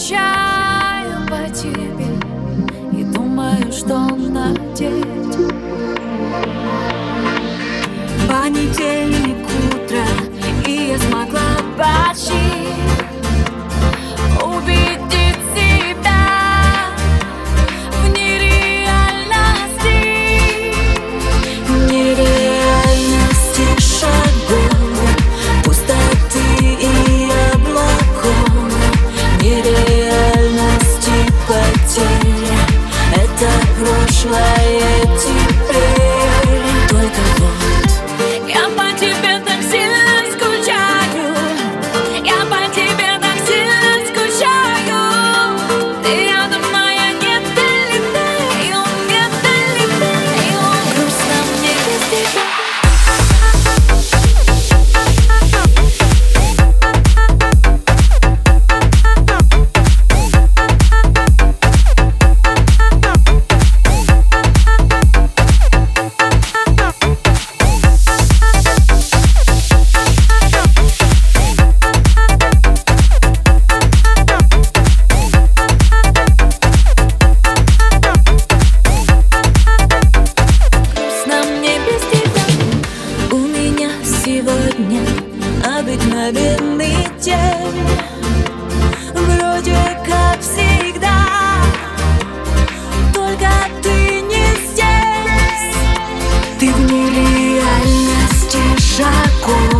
скучаю по тебе и думаю, что надеть. Понедельник утро, и я смогла почти убедить себя в нереальности шагов, пустоты и облаков, нереальности потерь. Это прошлое теперь. Только вот я по тебе так сильно скучаю, я по тебе так сильно скучаю. Ты рядом, моя, не долетаю, не долетаю. Грустно мне без тебя. Сегодня обыкновенный день, вроде как всегда, только ты не здесь. Ты в нереальности шагов.